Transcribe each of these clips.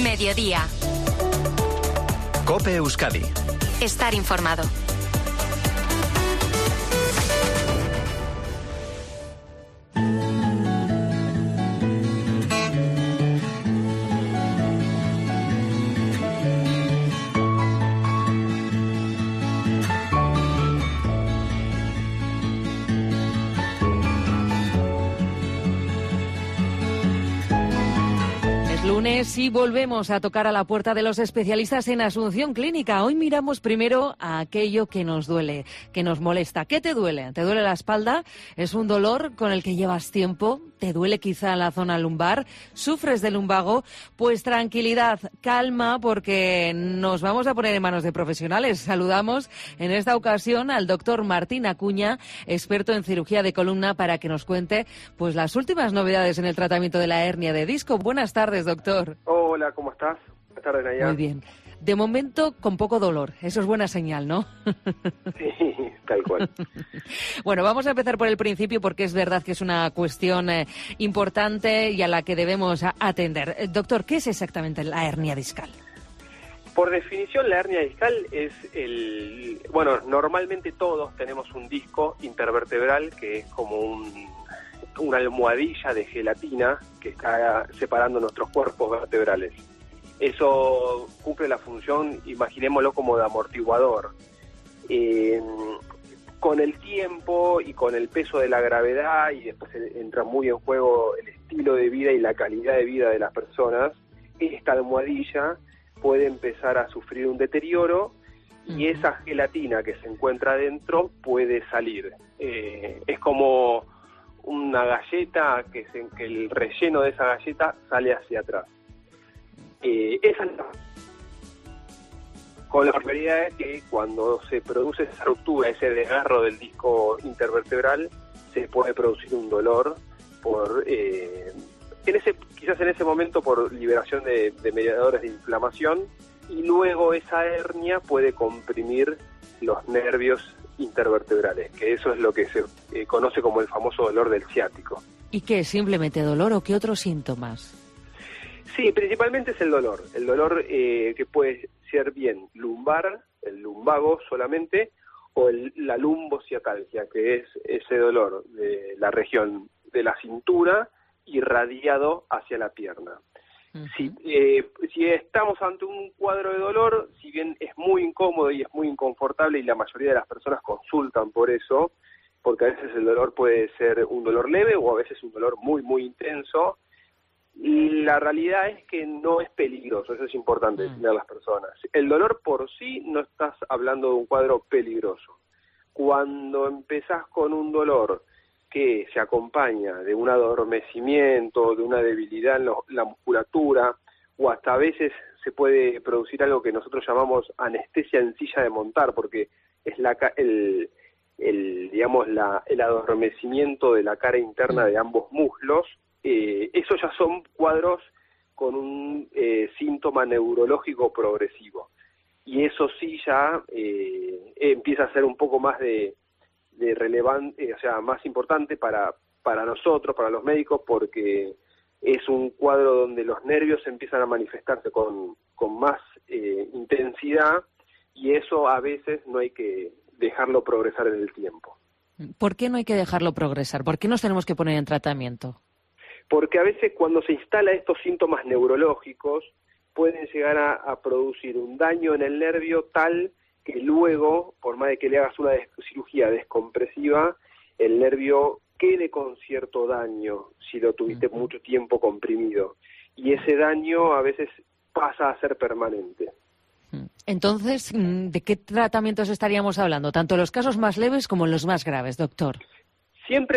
Mediodía. COPE Euskadi. Estar informado. Lunes y volvemos a tocar a la puerta de los especialistas en Asunción Clínica. Hoy miramos primero a aquello que nos duele, que nos molesta. ¿Qué te duele? ¿Te duele la espalda? ¿Es un dolor con el que llevas tiempo? ¿Te duele quizá la zona lumbar? ¿Sufres de lumbago? Pues tranquilidad, calma, porque nos vamos a poner en manos de profesionales. Saludamos en esta ocasión al doctor Martín Acuña, experto en cirugía de columna, para que nos cuente pues las últimas novedades en el tratamiento de la hernia de disco. Buenas tardes, doctor. Hola, ¿cómo estás? Buenas tardes, Naya. Muy bien. De momento, con poco dolor. Eso es buena señal, ¿no? Sí, tal cual. Bueno, vamos a empezar por el principio porque es verdad que es una cuestión importante y a la que debemos atender. Doctor, ¿qué es exactamente la hernia discal? Por definición, la hernia discal es Bueno, normalmente todos tenemos un disco intervertebral que es como una almohadilla de gelatina que está separando nuestros cuerpos vertebrales. Eso cumple la función, imaginémoslo como de amortiguador. Con el tiempo y con el peso de la gravedad, y después entra muy en juego el estilo de vida y la calidad de vida de las personas, esta almohadilla puede empezar a sufrir un deterioro y esa gelatina que se encuentra adentro puede salir. Es como una galleta que el relleno de esa galleta sale hacia atrás. Esa es con la realidad es que cuando se produce esa ruptura, ese desgarro del disco intervertebral, se puede producir un dolor quizás en ese momento por liberación de mediadores de inflamación, y luego esa hernia puede comprimir los nervios intervertebrales, que eso es lo que se conoce como el famoso dolor del ciático. ¿Y qué es? ¿Simplemente dolor o qué otros síntomas? Sí, principalmente es el dolor que puede ser bien lumbar, el lumbago solamente, o la lumbociatalgia, que es ese dolor de la región de la cintura irradiado hacia la pierna. Uh-huh. Si estamos ante un cuadro de dolor, si bien es muy incómodo y es muy inconfortable y la mayoría de las personas consultan por eso, porque a veces el dolor puede ser un dolor leve o a veces un dolor muy, muy intenso, la realidad es que no es peligroso, eso es importante decirle a las personas. El dolor por sí no estás hablando de un cuadro peligroso. Cuando empezás con un dolor que se acompaña de un adormecimiento, de una debilidad en la musculatura, o hasta a veces se puede producir algo que nosotros llamamos anestesia en silla de montar, porque es el adormecimiento de la cara interna de ambos muslos. Esos ya son cuadros con un síntoma neurológico progresivo, y eso sí ya empieza a ser un poco más de relevante, o sea, más importante para nosotros, para los médicos, porque es un cuadro donde los nervios empiezan a manifestarse con más intensidad, y eso a veces no hay que dejarlo progresar en el tiempo. ¿Por qué no hay que dejarlo progresar? ¿Por qué nos tenemos que poner en tratamiento? Porque a veces cuando se instalan estos síntomas neurológicos pueden llegar a producir un daño en el nervio tal que luego, por más de que le hagas una cirugía descompresiva, el nervio quede con cierto daño si lo tuviste mucho tiempo comprimido. Y ese daño a veces pasa a ser permanente. Entonces, ¿de qué tratamientos estaríamos hablando? Tanto en los casos más leves como en los más graves, doctor. Siempre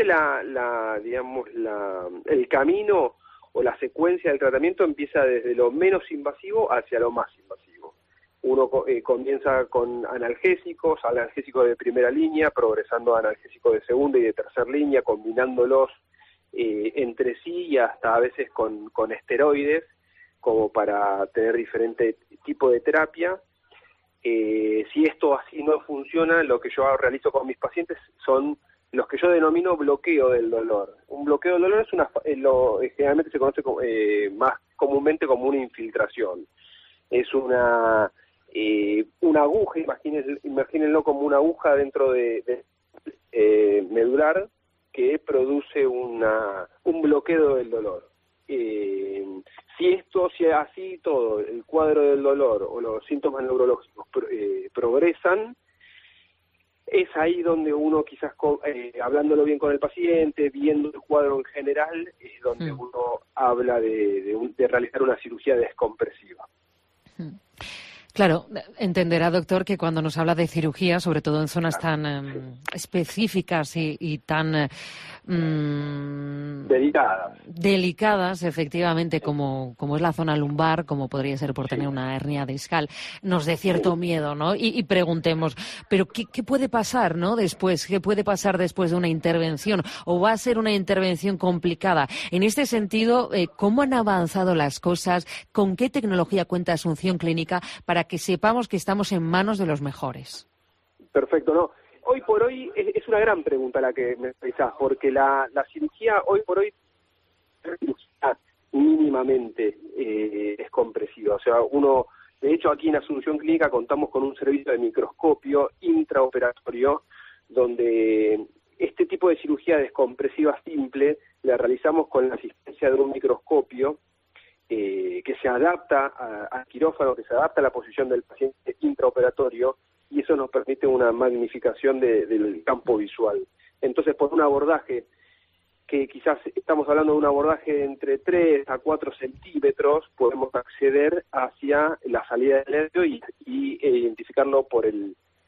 el camino o la secuencia del tratamiento empieza desde lo menos invasivo hacia lo más invasivo. Uno comienza con analgésicos de primera línea, progresando a analgésicos de segunda y de tercera línea, combinándolos entre sí y hasta a veces con esteroides, como para tener diferente tipo de terapia. Si esto así no funciona, lo que yo realizo con mis pacientes son los que yo denomino bloqueo del dolor. Un bloqueo del dolor es generalmente se conoce como, más comúnmente como una infiltración. Es una aguja, imagínenlo como una aguja dentro de medular que produce un bloqueo del dolor. Si así todo, el cuadro del dolor o los síntomas neurológicos progresan, es ahí donde uno quizás, hablándolo bien con el paciente, viendo el cuadro en general, es donde uno habla de realizar una cirugía descompresiva. Claro, entenderá, doctor, que cuando nos habla de cirugía, sobre todo en zonas tan específicas y tan delicadas, efectivamente, como es la zona lumbar, como podría ser por tener una hernia discal, nos dé cierto miedo, ¿no? Y preguntemos, ¿pero qué puede pasar, ¿no? Después, ¿qué puede pasar después de una intervención? ¿O va a ser una intervención complicada? En este sentido, ¿cómo han avanzado las cosas? ¿Con qué tecnología cuenta Asunción Clínica para que sepamos que estamos en manos de los mejores? Perfecto, no. Hoy por hoy es una gran pregunta la que me expresás, porque la cirugía hoy por hoy es mínimamente descompresiva. O sea, de hecho aquí en Asunción Clínica contamos con un servicio de microscopio intraoperatorio donde este tipo de cirugía descompresiva simple la realizamos con la asistencia de un microscopio que se adapta al quirófano, que se adapta a la posición del paciente intraoperatorio, y eso nos permite una magnificación del campo visual. Entonces, por un abordaje que quizás estamos hablando de un abordaje de entre 3 a 4 centímetros, podemos acceder hacia la salida del nervio y identificarlo poder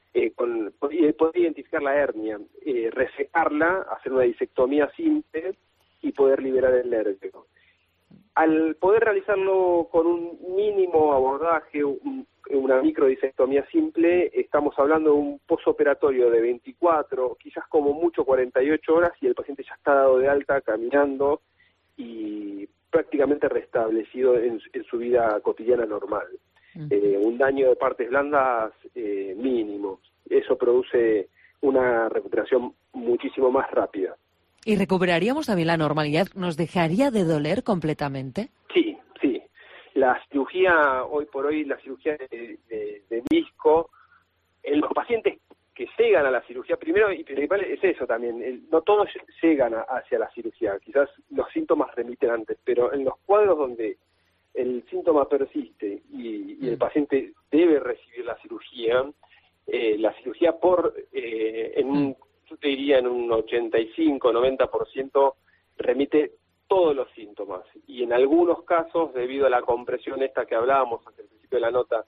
identificar la hernia, resecarla, hacer una disectomía simple y poder liberar el nervio. Al poder realizarlo con un mínimo abordaje, una microdisectomía simple, estamos hablando de un posoperatorio de 24, quizás como mucho 48 horas, y el paciente ya está dado de alta, caminando y prácticamente restablecido en su vida cotidiana normal. Un daño de partes blandas mínimo. Eso produce una recuperación muchísimo más rápida. ¿Y recuperaríamos también la normalidad? ¿Nos dejaría de doler completamente? Sí. La cirugía, hoy por hoy, la cirugía de disco, en los pacientes que llegan a la cirugía, primero y principal es eso también, no todos llegan hacia la cirugía, quizás los síntomas remiten antes, pero en los cuadros donde el síntoma persiste y el paciente debe recibir la cirugía yo te diría en un 85-90% remite todos los síntomas, y en algunos casos, debido a la compresión esta que hablábamos al principio de la nota,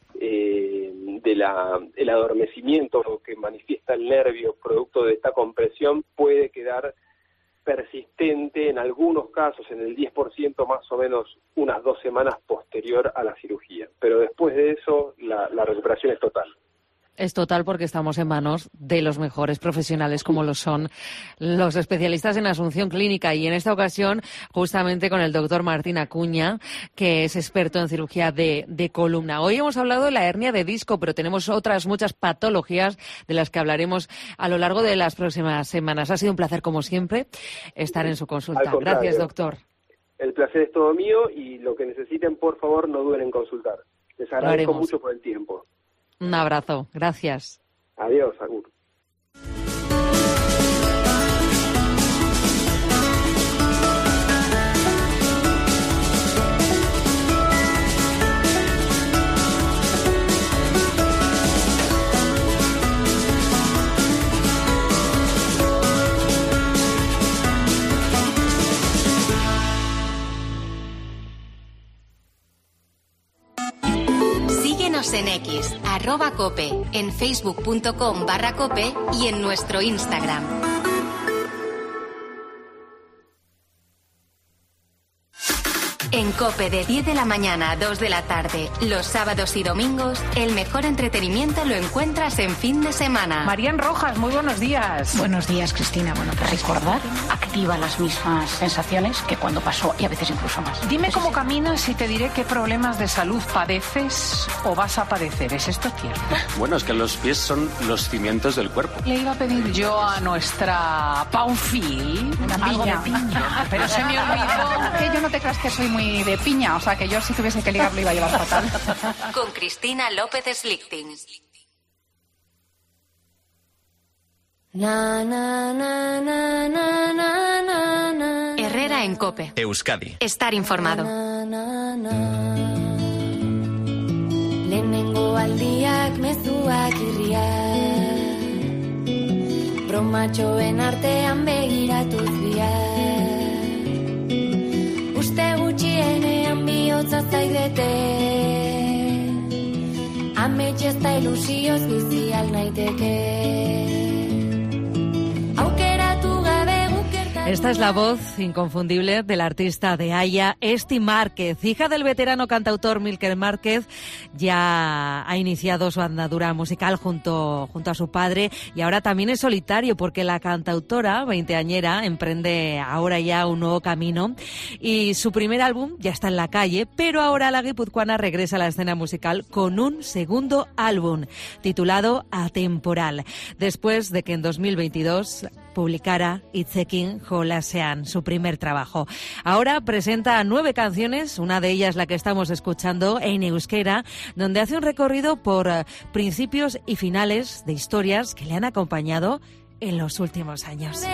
el adormecimiento que manifiesta el nervio producto de esta compresión puede quedar persistente en algunos casos, en el 10% más o menos, unas 2 semanas posterior a la cirugía, pero después de eso la recuperación es total. Es total, porque estamos en manos de los mejores profesionales, como lo son los especialistas en Asunción Clínica, y en esta ocasión justamente con el doctor Martín Acuña, que es experto en cirugía de columna. Hoy hemos hablado de la hernia de disco, pero tenemos otras muchas patologías de las que hablaremos a lo largo de las próximas semanas. Ha sido un placer, como siempre, estar en su consulta. Gracias, doctor. El placer es todo mío, y lo que necesiten, por favor, no duden en consultar. Les agradezco mucho por el tiempo. Un abrazo. Gracias. Adiós, Agur. En X, @cope, en facebook.com/cope y en nuestro Instagram. En COPE, de 10 de la mañana a 2 de la tarde, los sábados y domingos, el mejor entretenimiento lo encuentras en fin de semana. Marian Rojas, muy buenos días. Buenos días, Cristina. Bueno, pues recordar activa las mismas sensaciones que cuando pasó, y a veces incluso más. Dime cómo caminas y te diré qué problemas de salud padeces o vas a padecer. ¿Es esto cierto? Bueno, es que los pies son los cimientos del cuerpo. Le iba a pedir yo a nuestra Paufil algo de piña. Pero se me olvidó. Que yo no te creas que soy muy muy de piña, o sea que yo si tuviese que ligar lo iba a llevar fatal. Con Cristina López Slichting. Herrera en COPE. Euskadi. Estar informado. Lehenengo aldiak mezuak irriak, bromatxoen artean begiratuz biak, uste gutxienean bihotza zaidete, amets ez da ilusioz bizi al naiteke. Esta es la voz inconfundible del artista de Aya, Esti Márquez, hija del veterano cantautor Milker Márquez. Ya ha iniciado su andadura musical junto a su padre y ahora también es solitario porque la cantautora veinteañera emprende ahora ya un nuevo camino y su primer álbum ya está en la calle, pero ahora la guipuzcoana regresa a la escena musical con un segundo álbum titulado Atemporal, después de que en 2022 publicara Itzekin Jolasean, su primer trabajo. Ahora presenta 9 canciones, una de ellas la que estamos escuchando en euskera, donde hace un recorrido por principios y finales de historias que le han acompañado en los últimos años.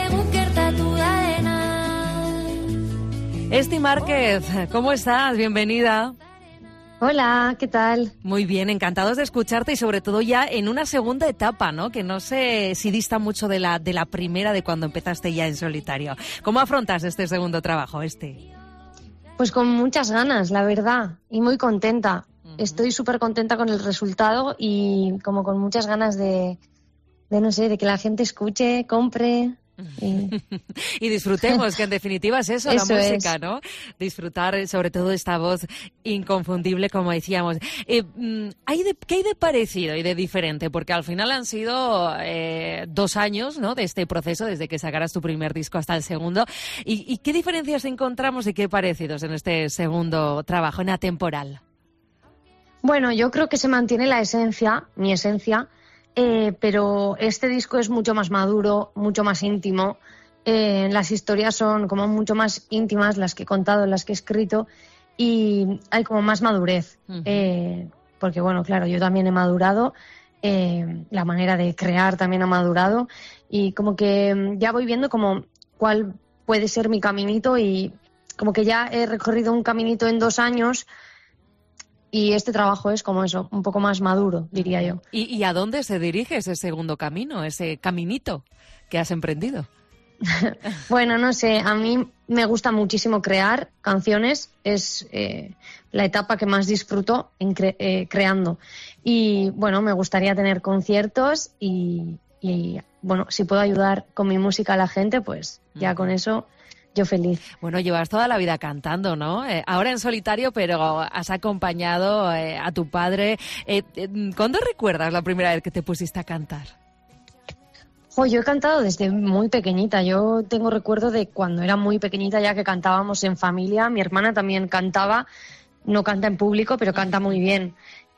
Esti Márquez, ¿cómo estás? Bienvenida. Hola, ¿qué tal? Muy bien, encantados de escucharte y sobre todo ya en una segunda etapa, ¿no? Que no sé si dista mucho de la primera, de cuando empezaste ya en solitario. ¿Cómo afrontas este segundo trabajo, Pues con muchas ganas, la verdad, y muy contenta. Estoy súper contenta con el resultado y como con muchas ganas de no sé, de que la gente escuche, compre. Y disfrutemos, que en definitiva es eso la música, ¿no? Disfrutar sobre todo de esta voz inconfundible, como decíamos. ¿Qué hay de parecido y de diferente? Porque al final han sido 2 años, ¿no?, de este proceso, desde que sacaras tu primer disco hasta el segundo. ¿Y qué diferencias encontramos y qué parecidos en este segundo trabajo, en Atemporal? Bueno, yo creo que se mantiene la esencia, mi esencia, pero este disco es mucho más maduro, mucho más íntimo. Las historias son como mucho más íntimas, las que he contado, las que he escrito, y hay como más madurez. Porque, bueno, claro, yo también he madurado, la manera de crear también ha madurado, y como que ya voy viendo como cuál puede ser mi caminito, y como que ya he recorrido un caminito en 2 años. Y este trabajo es como eso, un poco más maduro, diría yo. ¿Y a dónde se dirige ese segundo camino, ese caminito que has emprendido? Bueno, no sé, a mí me gusta muchísimo crear canciones, es la etapa que más disfruto en creando. Y bueno, me gustaría tener conciertos y bueno, si puedo ayudar con mi música a la gente, pues ya con eso... Yo feliz. Bueno, llevas toda la vida cantando, ¿no? Ahora en solitario, pero has acompañado a tu padre. ¿Cuándo recuerdas la primera vez que te pusiste a cantar? Yo he cantado desde muy pequeñita. Yo tengo recuerdo de cuando era muy pequeñita ya que cantábamos en familia. Mi hermana también cantaba, no canta en público, pero canta muy bien.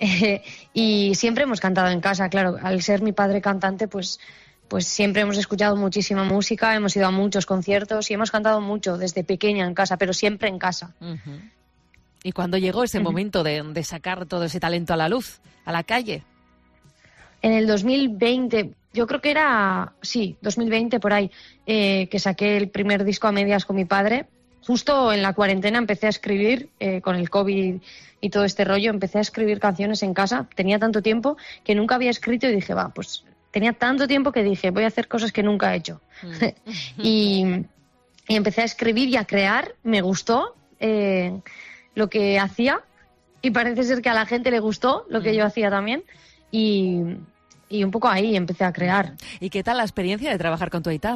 Y siempre hemos cantado en casa, claro. Al ser mi padre cantante, pues siempre hemos escuchado muchísima música, hemos ido a muchos conciertos y hemos cantado mucho desde pequeña en casa, pero siempre en casa. ¿Y cuándo llegó ese momento de sacar todo ese talento a la luz, a la calle? En el 2020, yo creo que era, 2020 por ahí, que saqué el primer disco a medias con mi padre. Justo en la cuarentena empecé a escribir, con el COVID y todo este rollo, empecé a escribir canciones en casa. Tenía tanto tiempo que nunca había escrito y dije, pues... Tenía tanto tiempo que dije, voy a hacer cosas que nunca he hecho. Y empecé a escribir y a crear. Me gustó lo que hacía y parece ser que a la gente le gustó lo que yo hacía también. Y un poco ahí empecé a crear. ¿Y qué tal la experiencia de trabajar con tu aita?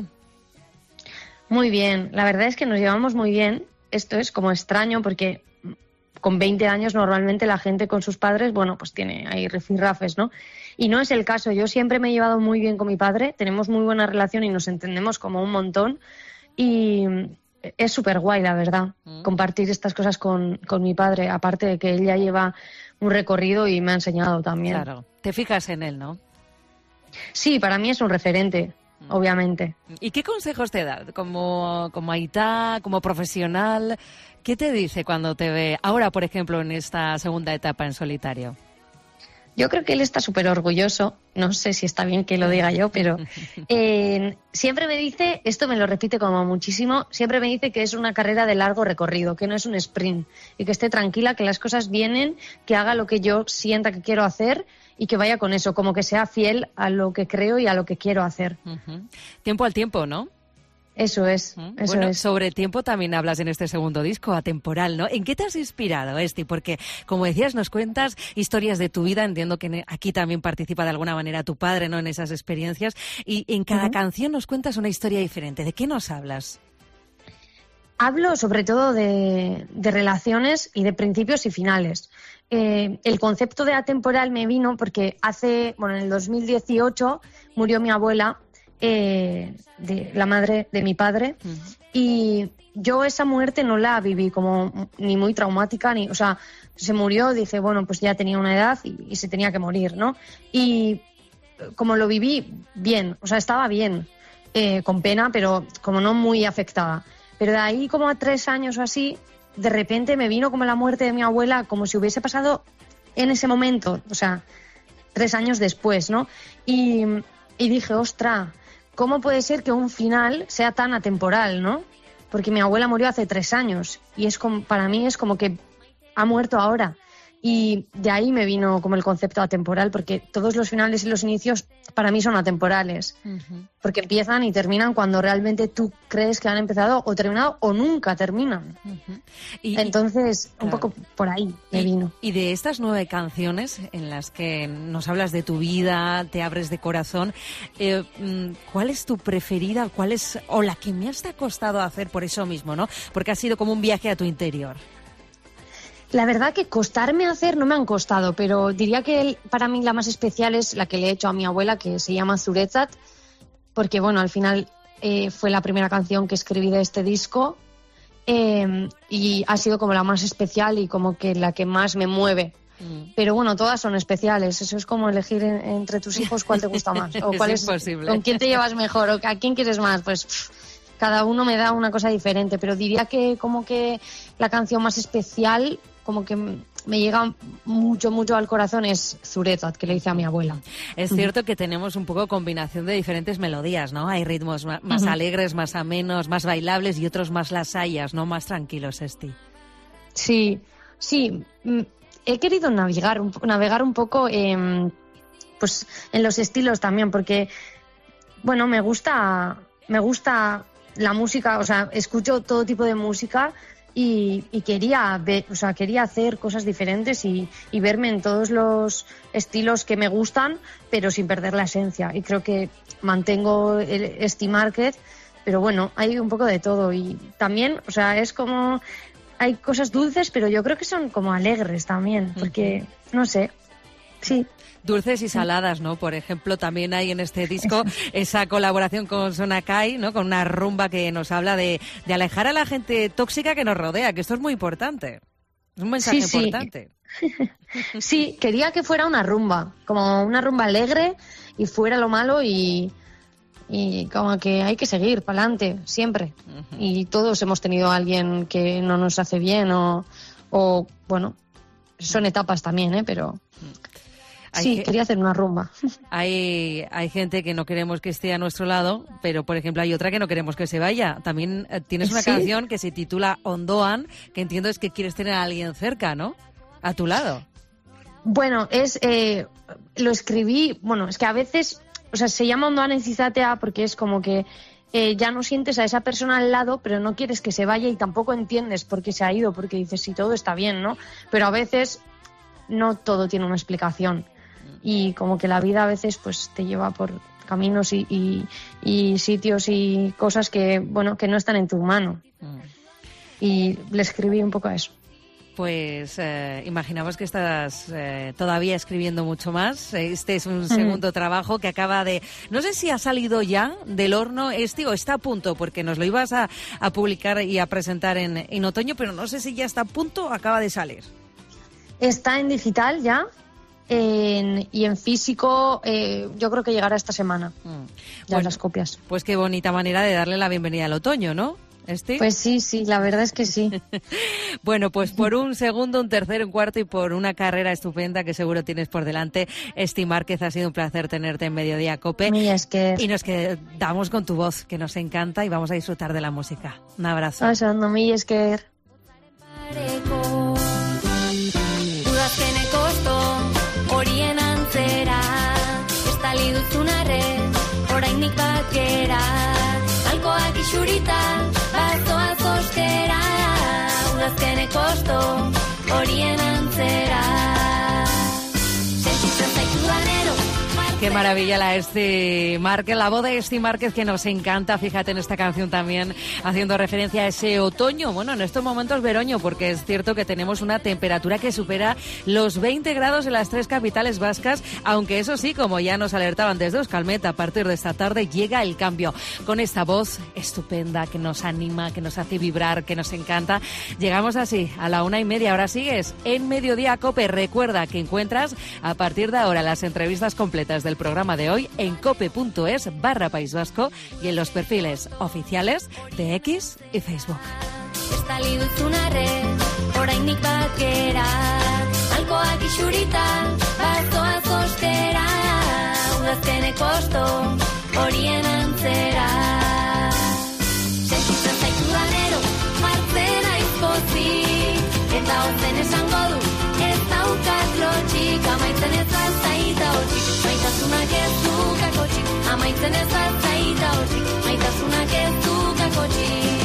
Muy bien. La verdad es que nos llevamos muy bien. Esto es como extraño porque con 20 años normalmente la gente con sus padres, bueno, pues tiene ahí rifirrafes, ¿no? Y no es el caso. Yo siempre me he llevado muy bien con mi padre, tenemos muy buena relación y nos entendemos como un montón. Y es súper guay, la verdad, compartir estas cosas con mi padre, aparte de que él ya lleva un recorrido y me ha enseñado también. Claro, te fijas en él, ¿no? Sí, para mí es un referente. obviamente. ¿Y qué consejos te da como Aitá, como profesional? ¿Qué te dice cuando te ve ahora, por ejemplo, en esta segunda etapa en solitario? Yo creo que él está súper orgulloso, no sé si está bien que lo diga yo, pero siempre me dice, esto me lo repite como muchísimo, siempre me dice que es una carrera de largo recorrido, que no es un sprint y que esté tranquila, que las cosas vienen, que haga lo que yo sienta que quiero hacer y que vaya con eso, como que sea fiel a lo que creo y a lo que quiero hacer. Tiempo al tiempo, ¿no? Eso es, eso bueno, es. Sobre tiempo también hablas en este segundo disco, Atemporal, ¿no? ¿En qué te has inspirado, Esti? Porque, como decías, nos cuentas historias de tu vida, entiendo que aquí también participa de alguna manera tu padre, ¿no?, en esas experiencias, y en cada canción nos cuentas una historia diferente. ¿De qué nos hablas? Hablo sobre todo de relaciones y de principios y finales. El concepto de atemporal me vino porque en el 2018 murió mi abuela, de la madre de mi padre, y yo esa muerte no la viví como ni muy traumática, o sea, se murió, dije, bueno, pues ya tenía una edad y se tenía que morir, ¿no? Y como lo viví bien, o sea, estaba bien, con pena, pero como no muy afectada. Pero de ahí como a 3 años o así, de repente me vino como la muerte de mi abuela, como si hubiese pasado en ese momento, o sea, 3 años después, ¿no? Y dije, ostras, ¿cómo puede ser que un final sea tan atemporal, no? Porque mi abuela murió hace 3 años y para mí es como que ha muerto ahora. Y de ahí me vino como el concepto atemporal, porque todos los finales y los inicios para mí son atemporales. Porque empiezan y terminan cuando realmente tú crees que han empezado o terminado o nunca terminan. Entonces, un poco por ahí me vino. Y de estas 9 canciones en las que nos hablas de tu vida, te abres de corazón, ¿cuál es tu preferida? ¿Cuál es, o la que más te ha costado hacer por eso mismo, ¿no? Porque ha sido como un viaje a tu interior. La verdad que costarme hacer no me han costado, pero diría que para mí la más especial es la que le he hecho a mi abuela, que se llama Zuretzat, porque bueno, al final fue la primera canción que escribí de este disco, y ha sido como la más especial y como que la que más me mueve. Pero bueno, todas son especiales, eso es como elegir entre tus hijos cuál te gusta más, o cuál es con quién te llevas mejor, o a quién quieres más, pues cada uno me da una cosa diferente, pero diría que como que la canción más especial, como que me llega mucho, mucho al corazón, es Zuretzat, que le hice a mi abuela. Es cierto que tenemos un poco combinación de diferentes melodías, ¿no? Hay ritmos más alegres, más amenos, más bailables y otros más lasayas, ¿no? Más tranquilos, Esti. Sí. He querido navegar un poco pues en los estilos también, porque bueno, me gusta la música, o sea, escucho todo tipo de música. Y quería hacer cosas diferentes y verme en todos los estilos que me gustan, pero sin perder la esencia. Y creo que mantengo este market, pero bueno, hay un poco de todo. Y también, o sea, es como, hay cosas dulces, pero yo creo que son como alegres también, porque, no sé, sí. Dulces y saladas, ¿no? Por ejemplo, también hay en este disco esa colaboración con Sonakai, ¿no? Con una rumba que nos habla de alejar a la gente tóxica que nos rodea, que esto es muy importante. Es un mensaje importante. Sí, quería que fuera una rumba, como una rumba alegre y fuera lo malo y como que hay que seguir para adelante, siempre. Y todos hemos tenido a alguien que no nos hace bien o bueno, son etapas también, pero... Sí, quería hacer una rumba. Hay gente que no queremos que esté a nuestro lado, pero, por ejemplo, hay otra que no queremos que se vaya. También tienes una canción que se titula Ondoan, que entiendo es que quieres tener a alguien cerca, ¿no? A tu lado. Bueno, lo escribí, bueno, es que a veces, o sea, se llama Ondoan Ezizatea porque es como que ya no sientes a esa persona al lado, pero no quieres que se vaya y tampoco entiendes por qué se ha ido, porque dices, sí, todo está bien, ¿no? Pero a veces no todo tiene una explicación. Y como que la vida a veces pues te lleva por caminos y sitios y cosas que, bueno, que no están en tu mano. Y le escribí un poco a eso. Pues imaginamos que estás todavía escribiendo mucho más. Este es un segundo trabajo que acaba de... No sé si ha salido ya del horno o está a punto, porque nos lo ibas a publicar y a presentar en otoño, pero no sé si ya está a punto o acaba de salir. Está en digital ya. y en físico yo creo que llegará esta semana ya las copias. Pues qué bonita manera de darle la bienvenida al otoño, ¿no? Pues sí, la verdad es que sí. Bueno, pues por un segundo, un tercero, un cuarto y por una carrera estupenda que seguro tienes por delante, Esti Márquez, ha sido un placer tenerte en Mediodía Cope. Y nos quedamos con tu voz, que nos encanta, y vamos a disfrutar de la música. Un abrazo. Ondo, mi esker. Udazkeneko osto horien antzera estali duzun arren orainik bat gera alkoak isurita bazoaz ostera Udazkeneko osto horien antzera sentitzen zaitu danero. Qué maravilla la Esti Márquez, la voz de Esti Márquez, que nos encanta. Fíjate en esta canción también haciendo referencia a ese otoño. Bueno, en estos momentos veroño, porque es cierto que tenemos una temperatura que supera los 20 grados en las 3 capitales vascas, aunque eso sí, como ya nos alertaban desde Euskalmet, a partir de esta tarde llega el cambio. Con esta voz estupenda que nos anima, que nos hace vibrar, que nos encanta, llegamos así a la 1:30. Ahora sigues en Mediodía Cope. Recuerda que encuentras a partir de ahora las entrevistas completas del programa de hoy en cope.es/País Vasco y en los perfiles oficiales de X y Facebook. Estali duzun arren orainik bat gera alkoak isurita bazoaz ostera Udazkeneko osto horien antzera sentitzen zaitu danero martzen aizpozik eta ozen esango du ez daukat lotxik amaitzen ez zaita hotxik maitasunak ez dukakotxik amaitzen ez zaita hotxik maitasunak ez dukakotxik.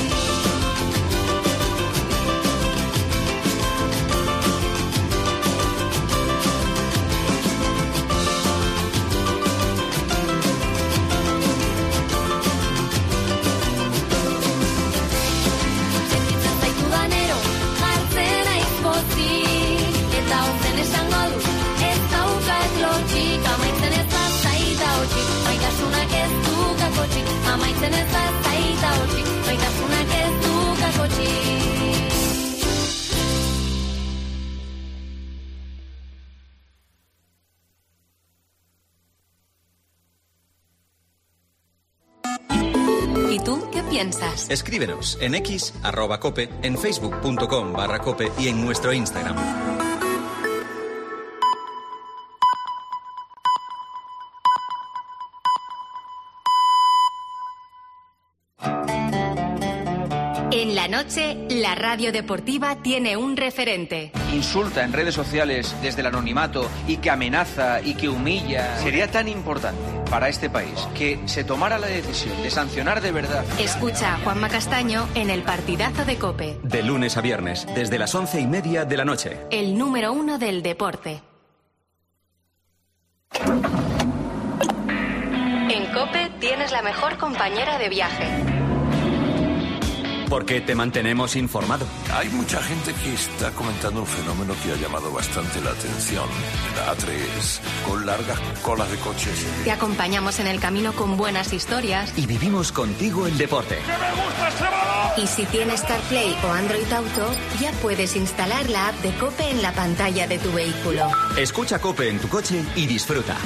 Amaitzen ez zaita hotxik, maitasunak ez dukakotxik. ¿Y tú qué piensas? Escríbenos en X, @cope, en facebook.com/cope y en nuestro Instagram. En la noche, la radio deportiva tiene un referente. Insulta en redes sociales desde el anonimato y que amenaza y que humilla. Sería tan importante para este país que se tomara la decisión de sancionar de verdad. Escucha a Juanma Castaño en el Partidazo de COPE. De lunes a viernes, desde las 11:30 de la noche. El número 1 del deporte. En COPE tienes la mejor compañera de viaje. Porque te mantenemos informado. Hay mucha gente que está comentando un fenómeno que ha llamado bastante la atención. La A3, con largas colas de coches. Te acompañamos en el camino con buenas historias. Y vivimos contigo el deporte. ¡Que me gusta ese balón! Y si tienes CarPlay o Android Auto, ya puedes instalar la app de COPE en la pantalla de tu vehículo. Escucha COPE en tu coche y disfruta.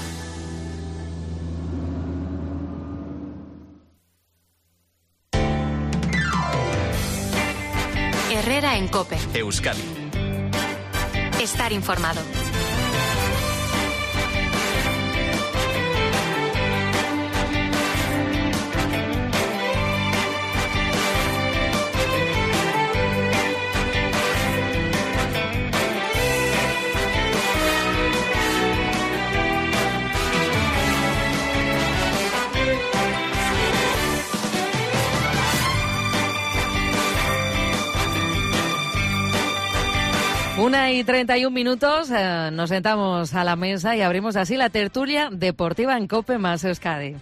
Herrera en COPE. Euskadi. Estar informado. Una y 31 minutos, nos sentamos a la mesa y abrimos así la tertulia deportiva en COPE más Euskadi.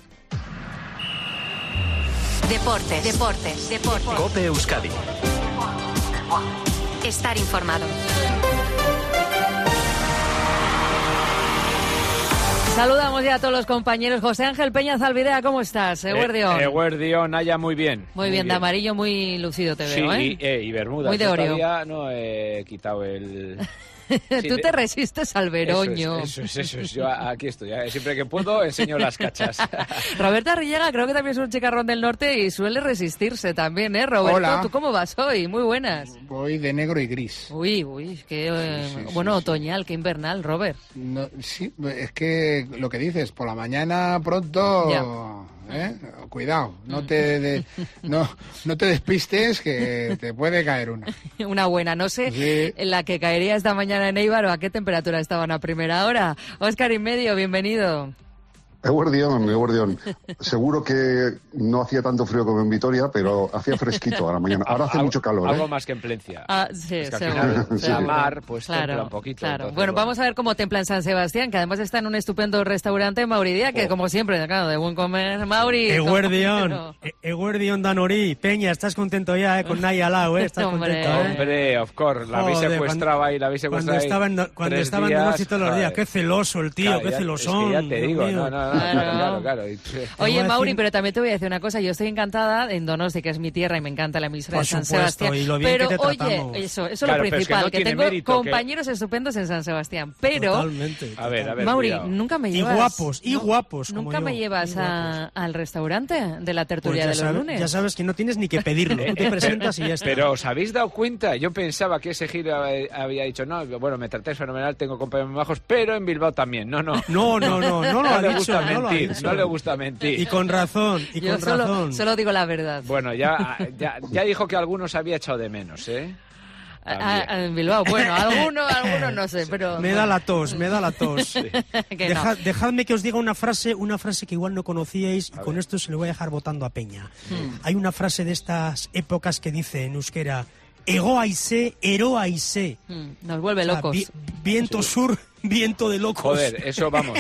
Deportes, deportes, deportes. COPE Euskadi. Estar informado. Saludamos ya a todos los compañeros. José Ángel Peña Zalbidea, ¿cómo estás? Eguerdión, Naya, muy bien. Muy bien, de amarillo muy lucido te veo, sí, y Bermuda. Muy de Oreo. Todavía no he quitado el Tú te resistes al veroño. Eso es. Yo aquí estoy. Siempre que puedo enseño las cachas. Roberto Arrillaga creo que también es un chicarrón del norte y suele resistirse también, ¿eh, Roberto? Hola. ¿Tú cómo vas hoy? Muy buenas. Voy de negro y gris. Uy, qué otoñal, qué invernal, Robert. No, sí, es que lo que dices, por la mañana pronto... Ya. Cuidado, no te despistes que te puede caer una. Una buena, no sé en la que caería esta mañana en Eibar o a qué temperatura estaban a primera hora. Óscar y medio, bienvenido. Eguardión. Seguro que no hacía tanto frío como en Vitoria, pero hacía fresquito a la mañana. Ahora hace mucho calor. Algo más que en Plencia. Sí, es que seguro. al final, la mar, pues templa un poquito. Claro. Entonces, Bueno, vamos a ver cómo templa en San Sebastián, que además está en un estupendo restaurante, Mauri Díaz, que como siempre, claro, de buen comer, Mauri. Eguardión Danorí. Peña, estás contento ya, con Naya al lado, Estás contento, Hombre, of course. La habéis secuestrado ahí, Cuando estaba en Donosti todos los días. Qué celoso el tío, qué celosón. Es que ya te digo, claro. Oye, Mauri, pero también te voy a decir una cosa. Yo estoy encantada en Donosti, que es mi tierra y me encanta la emisora de San Sebastián. Y lo bien pero que te oye, tratamos. eso es lo principal, que tengo compañeros estupendos en San Sebastián. Pero, totalmente. A ver, Mauri, cuidado. nunca me llevas... Y guapos. Nunca me llevas al restaurante de la tertulia de los lunes. Ya sabes que no tienes ni que pedirlo. Tú te presentas y ya está. Pero ¿os habéis dado cuenta? Yo pensaba que ese giro había dicho, no, bueno, me tratáis fenomenal, tengo compañeros muy bajos, pero en Bilbao también. No lo ha dicho. No le gusta mentir. Y con razón. Solo digo la verdad. Bueno, ya dijo que algunos había echado de menos, ¿eh? En Bilbao, bueno, algunos no sé, pero... Me da la tos. Sí. Dejadme que os diga una frase que igual no conocíais, y con esto se lo voy a dejar votando a Peña. Hay una frase de estas épocas que dice en euskera, ego aise, ero aise. Nos vuelve locos. Viento sur, viento de locos. Joder, eso vamos.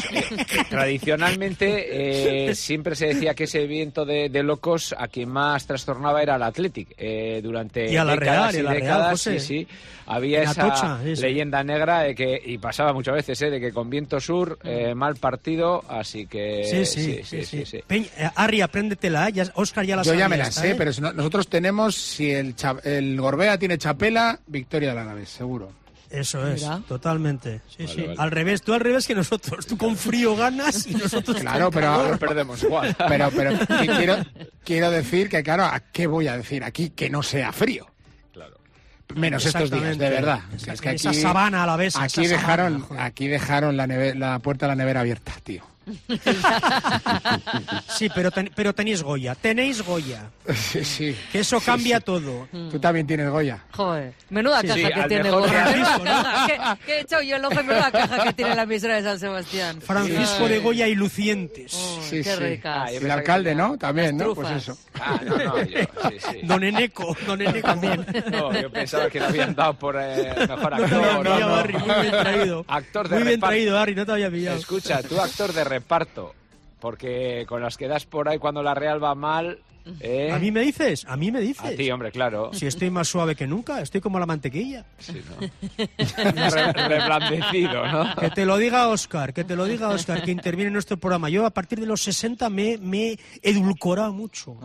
Tradicionalmente siempre se decía que ese viento de locos a quien más trastornaba era al Athletic. Durante y a la décadas Real, y décadas, sí. Había esa leyenda negra de que, y pasaba muchas veces, de que con viento sur, mal partido, así que... Sí. Peña, Arri, apréndetela, Óscar ya la sabía. Yo ya me la sé, pero nosotros tenemos, si el Gorbea tiene chapela, victoria de la Alavés, seguro. Eso es, totalmente. Vale. Al revés, tú al revés que nosotros. Tú con frío ganas y nosotros claro, pero ahora perdemos igual. Pero quiero decir que, claro, ¿a qué voy a decir aquí que no sea frío? Claro. Menos estos días, de verdad. Es que aquí, esa sabana a la vez. Aquí dejaron la puerta de la nevera abierta, tío. Sí, pero tenéis Goya. Tenéis Goya. Sí. Que eso cambia todo. Tú también tienes Goya. Joder, menuda caja que tiene Goya. ¿Qué he hecho yo el ojo? Menuda caja que tiene la emisora de San Sebastián. Francisco de Goya y Lucientes. Qué ricas. Y el alcalde, ¿no? También, ¿no? Pues eso. Don Eneco también. No, yo pensaba que le habían dado por mejor actor. No, Harry, muy bien traído. Actor de muy bien reparto. traído, Harry, no te había pillado. Escucha, tú actor de reparto, porque con las que das por ahí cuando la Real va mal... ¿A mí me dices? A ti, hombre, claro. Si estoy más suave que nunca, estoy como la mantequilla. Sí, ¿no? Reblandecido, ¿no? Que te lo diga Óscar, que interviene en nuestro programa. Yo a partir de los 60 me he edulcorado mucho.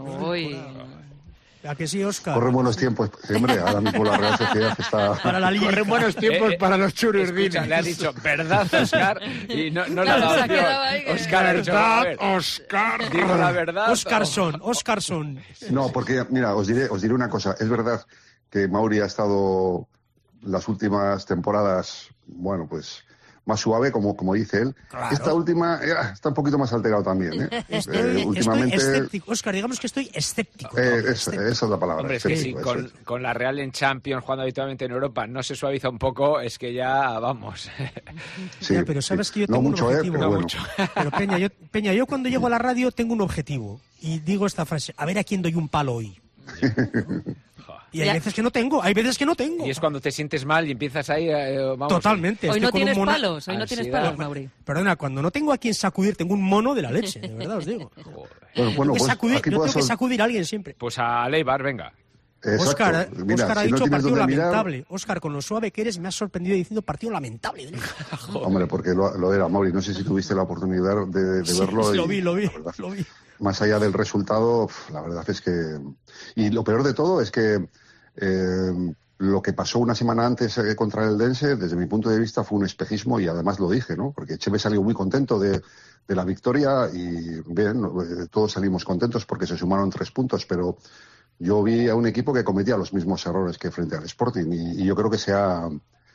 ¿A que sí, Óscar? Corren buenos tiempos. Hombre, ahora mismo la Real Sociedad está... Para la lírica. Corren buenos tiempos para los chururdines. Le ha dicho, ¿verdad, Óscar? Y no le ha dado opción. Óscar ha dicho, Óscar. Digo la verdad. Óscarson. No, porque, mira, os diré una cosa. Es verdad que Mauri ha estado las últimas temporadas, bueno, pues... más suave, como dice él. Claro. Esta última está un poquito más alterado también. Estoy Últimamente... escéptico. Óscar, digamos que estoy escéptico. Esa es la palabra. Hombre, es que si con la Real en Champions, jugando habitualmente en Europa, no se suaviza un poco, es que ya vamos. Sí, ya, pero sabes que yo tengo un objetivo. Pero mucho. Pero Peña, yo cuando llego a la radio tengo un objetivo. Y digo esta frase, a ver a quién doy un palo hoy. Y hay veces que no tengo, Y es cuando te sientes mal y empiezas ahí, vamos... Totalmente. Hoy no tienes palos, Mauri. Perdona, cuando no tengo a quien sacudir, tengo un mono de la leche, de verdad os digo. Bueno, pues tengo que sacudir a alguien siempre. Pues a Leibar, venga. Óscar ha dicho partido lamentable. Óscar, con lo suave que eres, me has sorprendido diciendo partido lamentable. Hombre, porque lo era, Mauri. No sé si tuviste la oportunidad de verlo. Lo vi. Más allá del resultado, la verdad es que... Y lo peor de todo es que Lo que pasó una semana antes contra el Eldense, desde mi punto de vista, fue un espejismo y además lo dije, ¿no? Porque Cheve salió muy contento de la victoria y bien, todos salimos contentos porque se sumaron 3 puntos, pero yo vi a un equipo que cometía los mismos errores que frente al Sporting y yo creo que se ha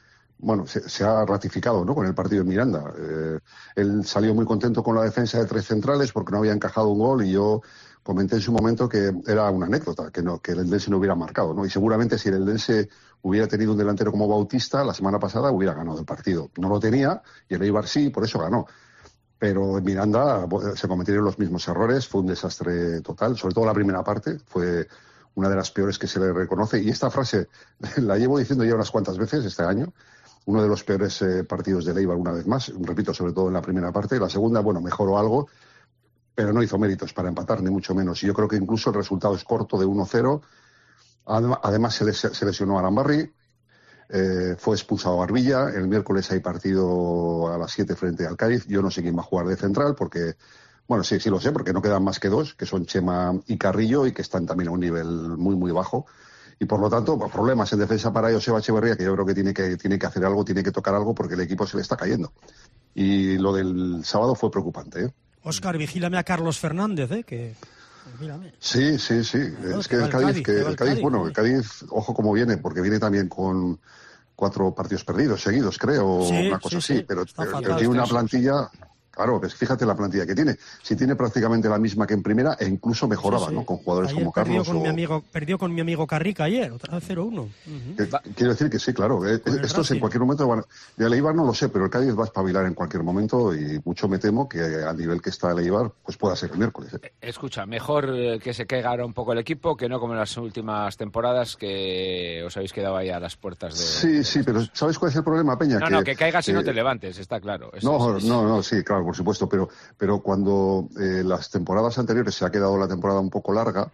ratificado, ¿no? Con el partido en Miranda. Él salió muy contento con la defensa de 3 centrales porque no había encajado un gol y yo comenté en su momento que era una anécdota, que el Eldense no hubiera marcado, ¿no? Y seguramente si el Eldense hubiera tenido un delantero como Bautista, la semana pasada hubiera ganado el partido. No lo tenía y el Eibar sí, por eso ganó. Pero en Miranda se cometieron los mismos errores, fue un desastre total, sobre todo la primera parte, fue una de las peores que se le reconoce. Y esta frase la llevo diciendo ya unas cuantas veces este año. Uno de los peores partidos del Eibar una vez más, repito, sobre todo en la primera parte. La segunda, bueno, mejoró algo, pero no hizo méritos para empatar, ni mucho menos. Y yo creo que incluso el resultado es corto de 1-0. Además se lesionó a Arambarri, fue expulsado a Barbilla. El miércoles hay partido a las 7 frente al Cádiz. Yo no sé quién va a jugar de central porque, bueno, sí lo sé, porque no quedan más que 2, que son Chema y Carrillo, y que están también a un nivel muy, muy bajo. Y por lo tanto, problemas en defensa para Joseba Echeverría, que yo creo que tiene que hacer algo, tiene que tocar algo, porque el equipo se le está cayendo. Y lo del sábado fue preocupante, ¿eh? Óscar, vigílame a Carlos Fernández, que... Mírame. Sí. Claro, es que el Cádiz, ojo cómo viene, porque viene también con 4 partidos perdidos seguidos, creo, una cosa así. Pero tiene una plantilla... Claro, pues fíjate la plantilla que tiene. Si tiene prácticamente la misma que en primera e incluso mejoraba, ¿no? Con jugadores ayer como Carlos. Perdió con mi amigo Carrica ayer, otra vez 0-1. Quiero decir que sí, claro. Estos en cualquier momento de Eibar no lo sé, pero el Cádiz va a espabilar en cualquier momento y mucho me temo que al nivel que está el Eibar, pues pueda ser el miércoles. Escucha, mejor que se caiga ahora un poco el equipo que no como en las últimas temporadas que os habéis quedado ahí a las puertas de... Sí, pero ¿sabes cuál es el problema, Peña? Que caigas y no te levantes, está claro. Sí, claro, por supuesto, pero cuando las temporadas anteriores se ha quedado la temporada un poco larga,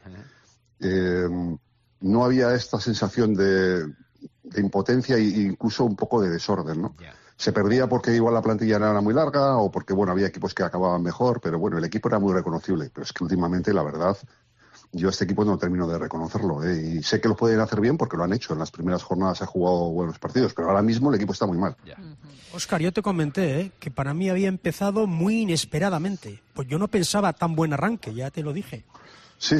no había esta sensación de impotencia e incluso un poco de desorden, ¿no? Yeah. Se perdía porque igual la plantilla no era muy larga o porque, bueno, había equipos que acababan mejor, pero bueno, el equipo era muy reconocible. Pero es que últimamente, la verdad, yo a este equipo no termino de reconocerlo, y sé que lo pueden hacer bien porque lo han hecho. En las primeras jornadas ha jugado buenos partidos, pero ahora mismo el equipo está muy mal. Yeah. Óscar, yo te comenté que para mí había empezado muy inesperadamente. Pues yo no pensaba tan buen arranque, ya te lo dije. Sí,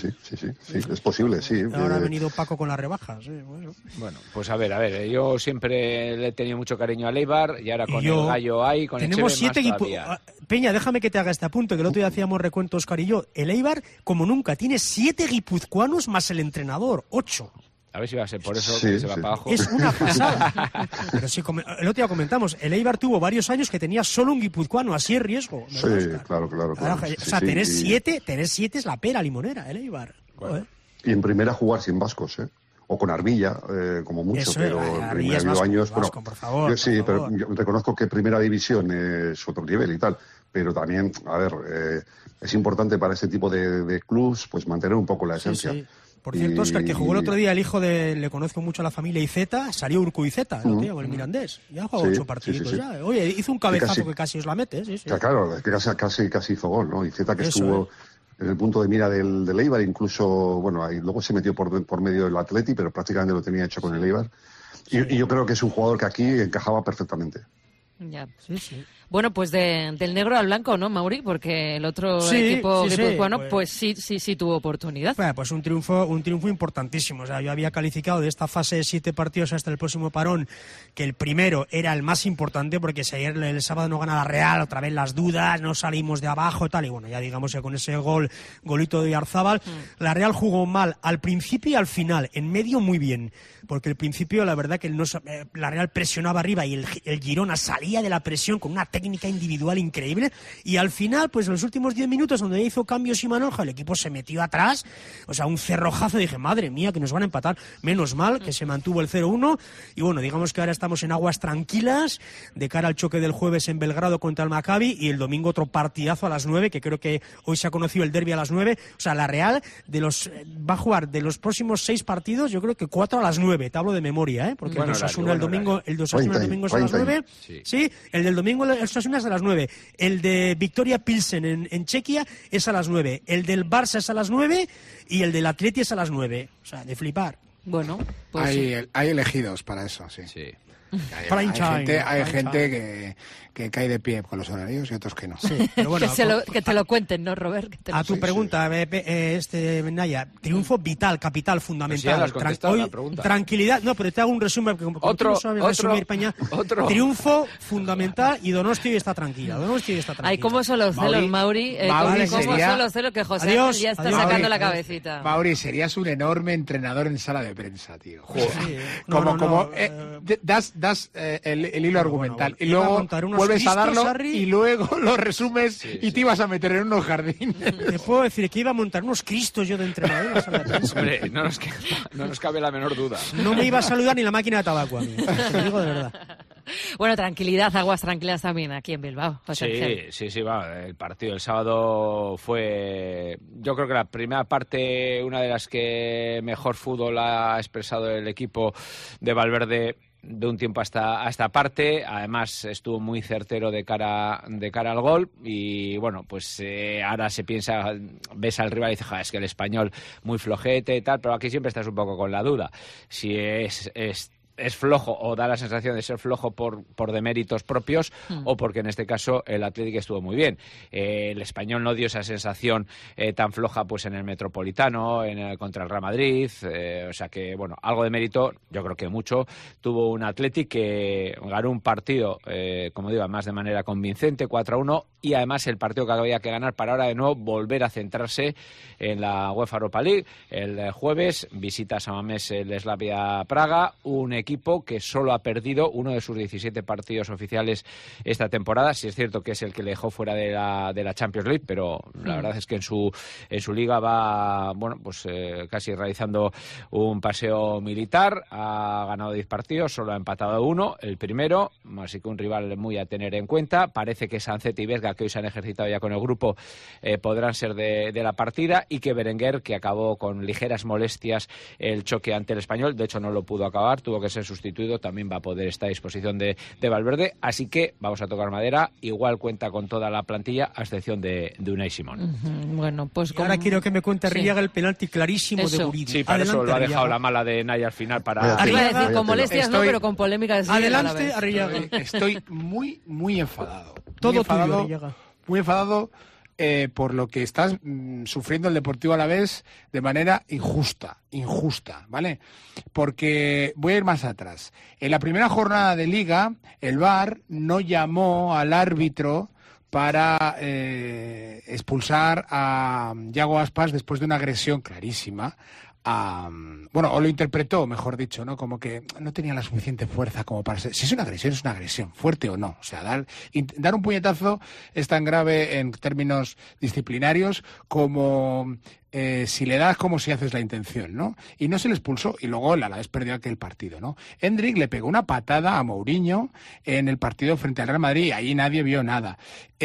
es posible, sí. Ahora ha venido Paco con las rebajas. Bueno, pues a ver, yo siempre le he tenido mucho cariño al Eibar y ahora con el Gallo ahí, con tenemos el Cheve 7 más todavía. Peña, déjame que te haga este apunte, que el otro día hacíamos recuento Óscar y yo. El Eibar, como nunca, tiene 7 guipuzcoanos más el entrenador, 8. A ver si va a ser por eso que se va para abajo. Es una pasada. Pero sí, el otro día comentamos, el Eibar tuvo varios años que tenía solo un guipuzcoano, así es riesgo. Sí, claro. O sea, tener 7 es la pera limonera, el Eibar. Bueno. Y en primera jugar sin vascos, ¿eh? O con Arbilla, como mucho, eso, pero en primera ha habido años... Vasco, por favor, pero yo reconozco que primera división es otro nivel y tal, pero también, a ver, es importante para este tipo de clubs pues mantener un poco la esencia. Sí. Por cierto, Óscar, que jugó el otro día el hijo le conozco mucho a la familia Iceta, salió Urco Iceta, el Mirandés. Ya ha jugado 8 partiditos ya. Oye, hizo un cabezazo que casi os la mete, sí. Claro, es que casi hizo gol, ¿no? Iceta que estuvo en el punto de mira del Eibar, incluso, bueno, ahí luego se metió por medio del Atleti, pero prácticamente lo tenía hecho con el Eibar. Y yo creo que es un jugador que aquí encajaba perfectamente. Ya. Sí. Bueno, pues del negro al blanco, ¿no, Mauri? Porque el otro equipo guipuzcoano, pues sí tuvo oportunidad. Bueno, pues un triunfo importantísimo. O sea, yo había calificado de esta fase de 7 partidos hasta el próximo parón que el primero era el más importante, porque si ayer el sábado no gana la Real, otra vez las dudas, no salimos de abajo y tal, y bueno, ya digamos que con ese golito de Yarzábal, la Real jugó mal al principio y al final, en medio muy bien, porque al principio la verdad que la Real presionaba arriba y el Girona salía de la presión con una técnica individual increíble, y al final, pues en los últimos 10 minutos donde hizo cambios y Manolja, el equipo se metió atrás, o sea, un cerrojazo, dije, madre mía, que nos van a empatar. Menos mal que se mantuvo el 0-1, y bueno, digamos que ahora estamos en aguas tranquilas de cara al choque del jueves en Belgrado contra el Maccabi, y el domingo otro partidazo a las 9, que creo que hoy se ha conocido el derbi a las 9, o sea, la Real va a jugar de los próximos 6 partidos, yo creo que 4 a las 9, te hablo de memoria, porque el Osasuna el domingo es a las 9, sí, el del domingo el Osasuna es a las 9, el de Victoria Pilsen en Chequia es a las 9, el del Barça es a las 9 y el del Atleti es a las 9, o sea, de flipar. Bueno, pues hay elegidos para eso, sí. Hay gente que cae de pie con los horarios y otros que no. Sí, pero bueno, que te lo cuenten, ¿no, Robert? A tu pregunta, Naya, triunfo vital, capital, fundamental. La pregunta. Tranquilidad, no, pero te hago un resumen, porque otro, no sabes resumir, Peña. Triunfo fundamental y Donosti está tranquila. Ay, ¿cómo son los celos, Mauri? ¿Cómo son los celos que José ya está sacando la cabecita? Mauri, serías un enorme entrenador en sala de prensa, tío. Sí, das el hilo argumental y luego vuelves a darlo y luego lo resumes y te ibas a meter en unos jardines. Te puedo decir que iba a montar unos cristos yo de entrenador en la sala de prensa. Hombre, no nos cabe la menor duda. No me iba a saludar ni la máquina de tabaco a mí, te lo digo de verdad. Bueno, tranquilidad, aguas tranquilas también aquí en Bilbao. Sí, el partido del sábado fue, yo creo que la primera parte, una de las que mejor fútbol ha expresado el equipo de Valverde de un tiempo hasta parte. Además estuvo muy certero de cara al gol y bueno, pues ahora se piensa, ves al rival y dices, es que el Español muy flojete y tal, pero aquí siempre estás un poco con la duda si es flojo o da la sensación de ser flojo por deméritos propios o porque en este caso el Atlético estuvo muy bien. El Español no dio esa sensación tan floja pues en el Metropolitano, contra el Real Madrid, o sea que bueno, algo de mérito, yo creo que mucho, tuvo un Atlético que ganó un partido, como digo, además de manera convincente, 4-1, y además el partido que había que ganar para ahora de nuevo volver a centrarse en la UEFA Europa League. El jueves visita a San Mamés el Slavia Praga, un equipo que solo ha perdido uno de sus 17 partidos oficiales esta temporada. Sí es cierto que es el que le dejó fuera de la Champions League, pero la verdad es que en su liga va, bueno, pues casi realizando un paseo militar. Ha ganado 10 partidos, solo ha empatado 1, el primero, así que un rival muy a tener en cuenta. Parece que Sancet y Vesga, que hoy se han ejercitado ya con el grupo, podrán ser de la partida, y que Berenguer, que acabó con ligeras molestias el choque ante el Español, de hecho no lo pudo acabar, tuvo que ser sustituido, también va a poder estar a disposición de Valverde, así que vamos a tocar madera, igual cuenta con toda la plantilla a excepción de Unai Simón. Bueno, pues ahora quiero que me cuente Arriaga el penalti clarísimo de Guridi. Sí, para eso lo ha dejado la mala de Naya al final para... Iba a decir con molestias no, pero con polémica. Adelante, Arriaga. Estoy muy enfadado. Muy enfadado por lo que estás sufriendo el Deportivo Alavés de manera injusta, ¿vale? Porque voy a ir más atrás. En la primera jornada de Liga, el VAR no llamó al árbitro para expulsar a Yago Aspas después de una agresión clarísima. O lo interpretó, mejor dicho, ¿no? Como que no tenía la suficiente fuerza como para ser... Si es una agresión, fuerte o no. O sea, dar un puñetazo es tan grave en términos disciplinarios como... si le das, como si haces la intención, ¿no? Y no se le expulsó, y luego el Alavés perdió aquel partido, ¿no? Hendrik le pegó una patada a Mourinho en el partido frente al Real Madrid, y ahí nadie vio nada.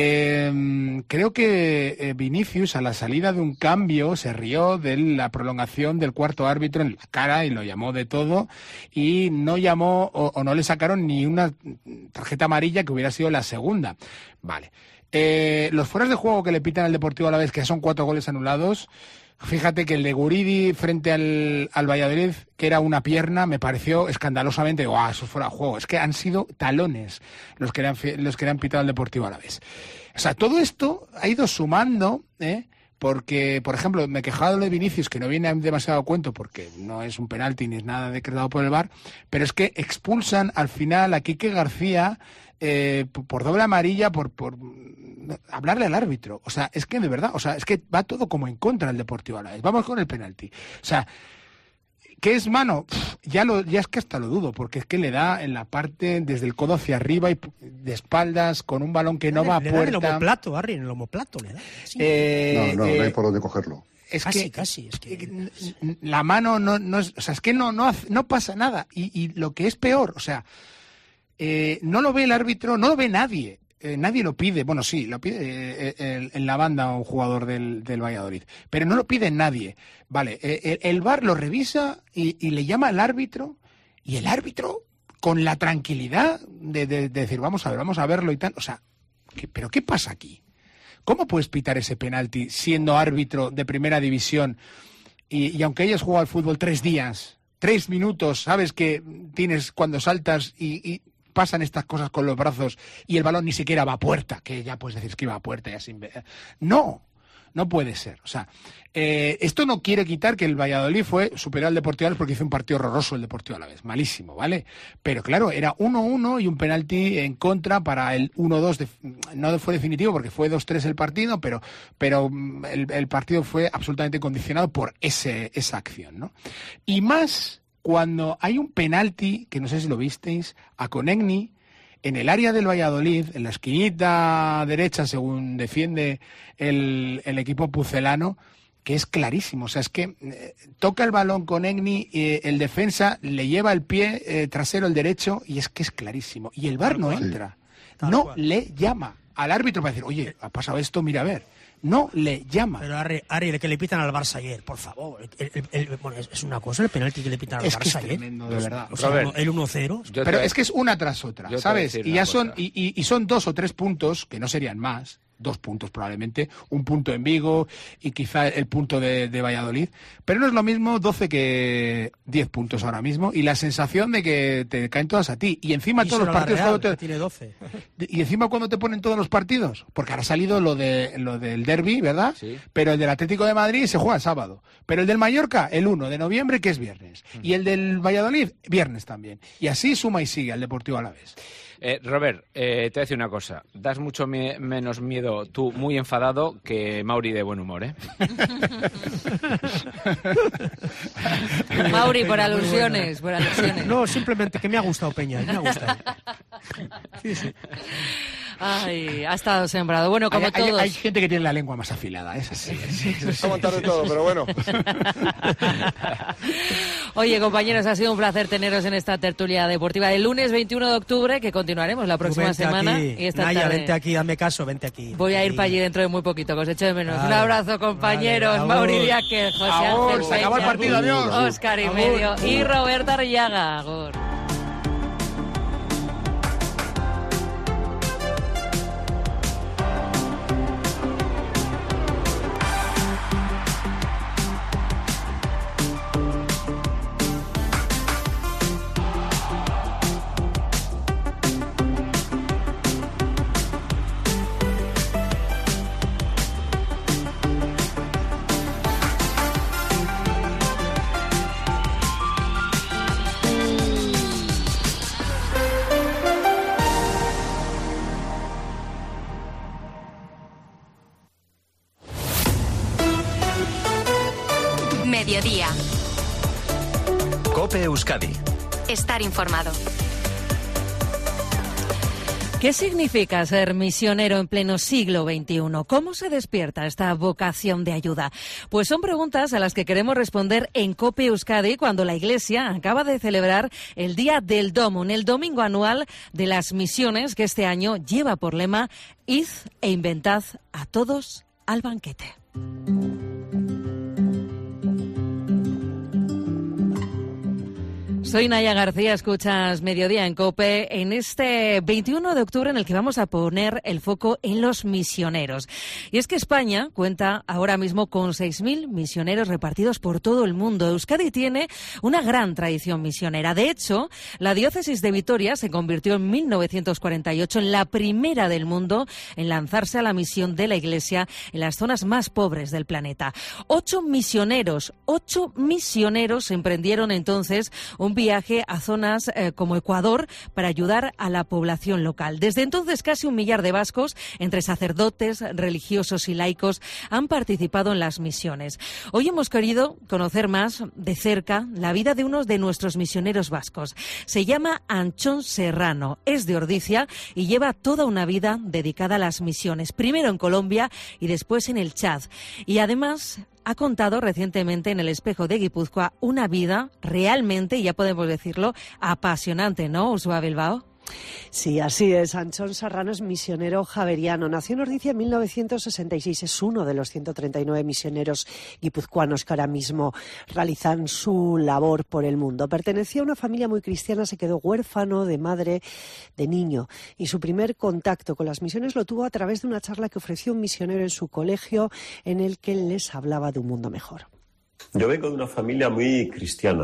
Creo que Vinicius, a la salida de un cambio, se rió de la prolongación del cuarto árbitro en la cara y lo llamó de todo, y no llamó o no le sacaron ni una tarjeta amarilla que hubiera sido la segunda. Vale. Los fueras de juego que le pitan al Deportivo Alavés, que son 4 goles anulados, fíjate que el de Guridi frente al Valladolid, que era una pierna, me pareció escandalosamente, eso fuera de juego. Es que han sido talones los que le han pitado al Deportivo Alavés. O sea, todo esto ha ido sumando, porque, por ejemplo, me quejaba de Vinicius, que no viene demasiado a cuento porque no es un penalti ni es nada decretado por el VAR, pero es que expulsan al final a Quique García por doble amarilla, por hablarle al árbitro. O sea, es que de verdad, es que va todo como en contra del Deportivo Alavés. Vamos con el penalti. O sea, ¿qué es mano? Ya es que hasta lo dudo, porque es que le da en la parte desde el codo hacia arriba y de espaldas con un balón que no va a puerta. En el omoplato, Harry, en el omoplato le da. Sí. No hay por dónde cogerlo. Es casi. Es que la mano no es, o sea, es que no pasa nada. Y lo que es peor, o sea, no lo ve el árbitro, no lo ve nadie. Nadie lo pide, bueno sí, lo pide en la banda un jugador del Valladolid, pero no lo pide nadie. Vale, el VAR lo revisa y le llama al árbitro, y el árbitro, con la tranquilidad de decir, vamos a verlo y tal, o sea, ¿pero qué pasa aquí? ¿Cómo puedes pitar ese penalti siendo árbitro de primera división y aunque hayas jugado al fútbol 3 días, 3 minutos, sabes que tienes cuando saltas y pasan estas cosas con los brazos y el balón ni siquiera va a puerta, que ya puedes decir que iba a puerta ya sin ver. No puede ser. O sea, esto no quiere quitar que el Valladolid fue superior al Deportivo Alavés porque hizo un partido horroroso el Deportivo Alavés, malísimo, ¿vale? Pero claro, era 1-1 y un penalti en contra para el 1-2, no fue definitivo porque fue 2-3 el partido, pero el partido fue absolutamente condicionado por esa acción, ¿no? Y más cuando hay un penalti, que no sé si lo visteis, a Konechny, en el área del Valladolid, en la esquinita derecha, según defiende el equipo pucelano, que es clarísimo. O sea, es que toca el balón Konechny, el defensa le lleva el pie trasero, el derecho, y es que es clarísimo. Y el VAR no entra, no le llama al árbitro para decir, oye, ha pasado esto, mira a ver. No le llama. Pero Ari, que le pitan al Barça ayer, por favor. Bueno, es una cosa el penalti que le pitan al Barça ayer. Es tremendo, de verdad. O sea, el 1-0. Pero es que es una tras otra, ¿sabes? Y ya son 2 o 3 puntos, que no serían más, 2 puntos probablemente, un punto en Vigo y quizá el punto de Valladolid, pero no es lo mismo 12 que 10 puntos ahora mismo y la sensación de que te caen todas a ti y encima todos los partidos tiene 12. Y encima cuando te ponen todos los partidos, porque ahora ha salido lo del derbi, ¿verdad? Sí. Pero el del Atlético de Madrid se juega el sábado, pero el del Mallorca el 1 de noviembre, que es viernes, y el del Valladolid viernes también, y así suma y sigue al Deportivo Alavés. Robert, te voy a decir una cosa. Das mucho menos miedo tú, muy enfadado, que Mauri de buen humor, ¿eh? Mauri, por alusiones. No, simplemente que me ha gustado Peña, me ha gustado. Sí. Ay, ha estado sembrado. Bueno, como todos. Hay gente que tiene la lengua más afilada, es así. Vamos a aguantar de todo, pero bueno. Oye, compañeros, ha sido un placer teneros en esta tertulia deportiva del lunes 21 de octubre, que continuaremos la próxima semana. Aquí. Y esta Naya, tarde. vente aquí, dame caso, vente aquí. Voy a ir para allí dentro de muy poquito, que os echo de menos. Vale. Un abrazo, compañeros. Vale, Mauri Diáquez, José Ángel se acabó el partido, adiós. Óscar y medio y Roberta Arriaga. Agur. Mediodía. COPE Euskadi. Estar informado. ¿Qué significa ser misionero en pleno siglo XXI? ¿Cómo se despierta esta vocación de ayuda? Pues son preguntas a las que queremos responder en COPE Euskadi cuando la Iglesia acaba de celebrar el Día del Dómun, el domingo anual de las misiones que este año lleva por lema Id e inventad a todos al banquete. Soy Naya García, escuchas Mediodía en COPE en este 21 de octubre en el que vamos a poner el foco en los misioneros. Y es que España cuenta ahora mismo con 6.000 misioneros repartidos por todo el mundo. Euskadi tiene una gran tradición misionera. De hecho, la diócesis de Vitoria se convirtió en 1948 en la primera del mundo en lanzarse a la misión de la Iglesia en las zonas más pobres del planeta. 8 misioneros emprendieron entonces un viaje a zonas como Ecuador para ayudar a la población local. Desde entonces, casi 1 millar de vascos, entre sacerdotes, religiosos y laicos, han participado en las misiones. Hoy hemos querido conocer más de cerca la vida de uno de nuestros misioneros vascos. Se llama Antxon Serrano, es de Ordizia y lleva toda una vida dedicada a las misiones, primero en Colombia y después en el Chad. Y además ha contado recientemente en El Espejo de Guipúzcoa una vida realmente, ya podemos decirlo, apasionante, ¿no, Ursula Bilbao? Sí, así es. Antxon Serrano es misionero javeriano. Nació en Ordizia en 1966. Es uno de los 139 misioneros guipuzcoanos que ahora mismo realizan su labor por el mundo. Pertenecía a una familia muy cristiana, se quedó huérfano de madre de niño y su primer contacto con las misiones lo tuvo a través de una charla que ofreció un misionero en su colegio en el que les hablaba de un mundo mejor. Yo vengo de una familia muy cristiana,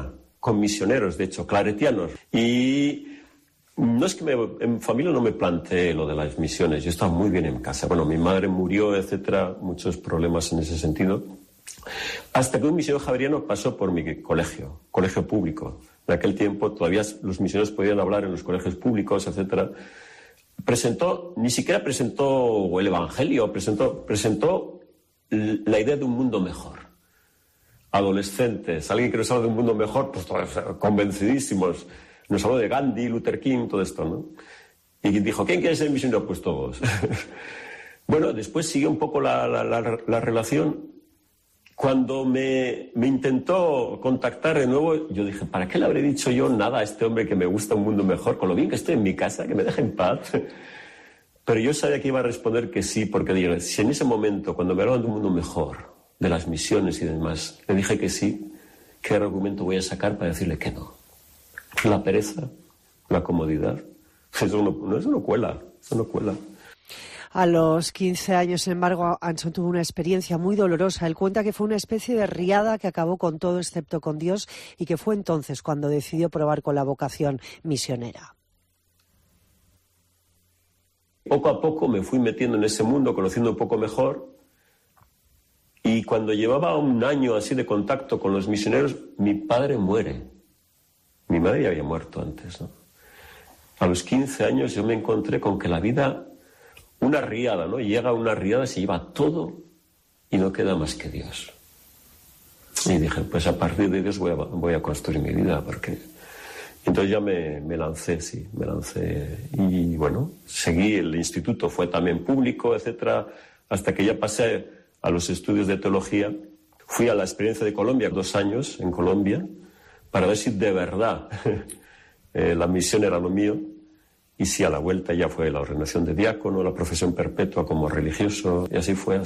con misioneros, de hecho, claretianos. Y no es que en familia no me planteé lo de las misiones, yo estaba muy bien en casa. Bueno, mi madre murió, etcétera, muchos problemas en ese sentido. Hasta que un misionero javeriano pasó por mi colegio público. En aquel tiempo todavía los misioneros podían hablar en los colegios públicos, etcétera. Ni siquiera presentó el Evangelio, presentó la idea de un mundo mejor. Adolescentes, alguien que nos habla de un mundo mejor, pues convencidísimos. Nos habló de Gandhi, Luther King, todo esto, ¿no? Y dijo, ¿quién quiere ser misionero? Pues todos. Bueno, después siguió un poco la relación. Cuando me intentó contactar de nuevo, yo dije, ¿para qué le habré dicho yo nada a este hombre que me gusta un mundo mejor? Con lo bien que estoy en mi casa, que me deje en paz. Pero yo sabía que iba a responder que sí, porque dije, si en ese momento, cuando me hablaban de un mundo mejor, de las misiones y demás, le dije que sí, ¿qué argumento voy a sacar para decirle que no? La pereza, la comodidad. Eso no cuela. A los 15 años, sin embargo, Anchón tuvo una experiencia muy dolorosa. Él cuenta que fue una especie de riada que acabó con todo excepto con Dios y que fue entonces cuando decidió probar con la vocación misionera. Poco a poco me fui metiendo en ese mundo, conociendo un poco mejor. Y cuando llevaba un año así de contacto con los misioneros, mi padre muere. Mi madre ya había muerto antes, ¿no? A los 15 años yo me encontré con que la vida, una riada, ¿no? Llega una riada, se lleva todo y no queda más que Dios. Y dije, pues a partir de Dios voy a construir mi vida, porque... Entonces ya me lancé. Y bueno, seguí, el instituto fue también público, etcétera, hasta que ya pasé a los estudios de teología. Fui a la experiencia de Colombia, 2 años en Colombia, para ver si de verdad la misión era lo mío. Y si a la vuelta ya fue la ordenación de diácono, la profesión perpetua como religioso, y así fue.